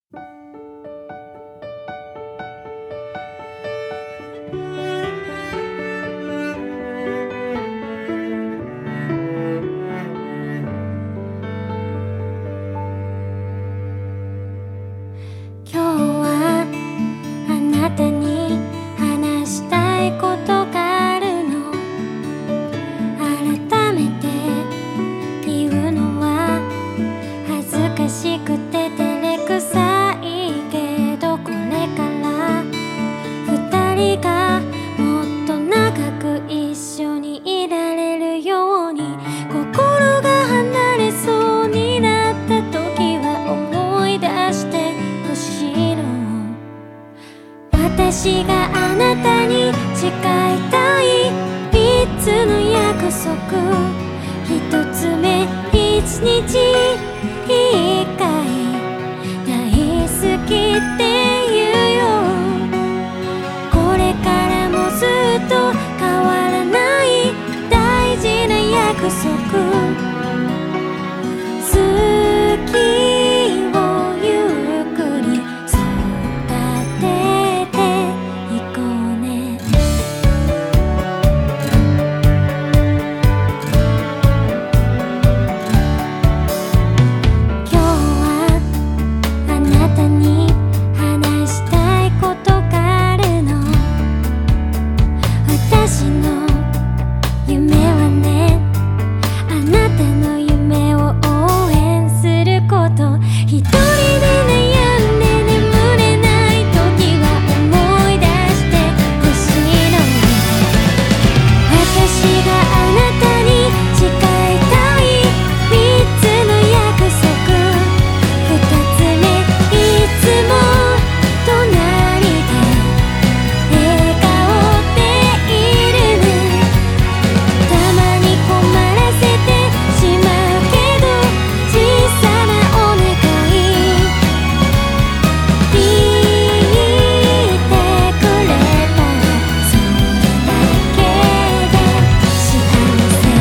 今日はあなたに話したいことがあるの。改めて言うのは恥ずかしくて照れくさいけど、これから二人がもっと長く一緒にいられるように、心が離れそうになった時は思い出してほしいの。私があなたに誓いたい三つの約束。一つ目、一日一回大好きって言うよ。これからもずっと変わらない大事な約束。好きをゆっくり育てていこうね。今日はあなたに話したいことがあるの。私の夢はね、あなたの夢を応援すること。一人で悩んで眠れない時は思い出してほしいの。私があなたに誓いたい三つの約束。二つ目、いつも隣で笑顔でいるね。たまに困らせてしまうけど、小さなお願い聞いてくれたら、それだけで幸せ。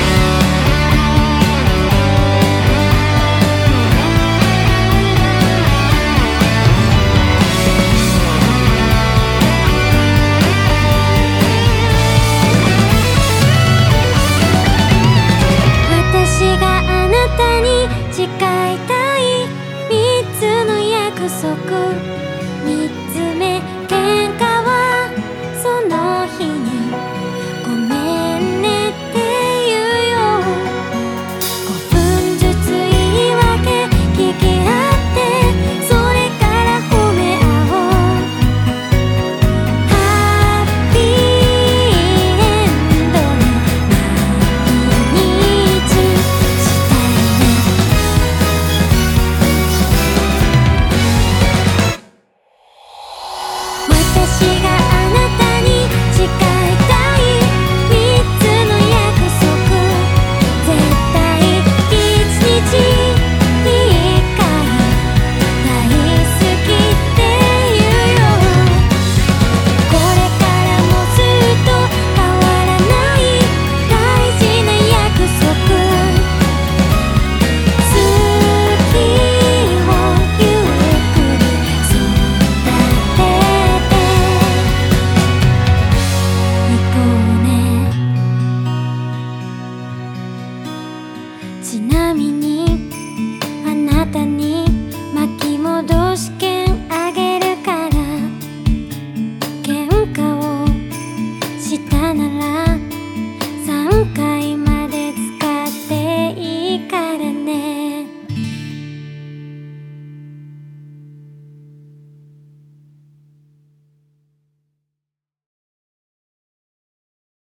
私があなたに誓いたい三つの約束。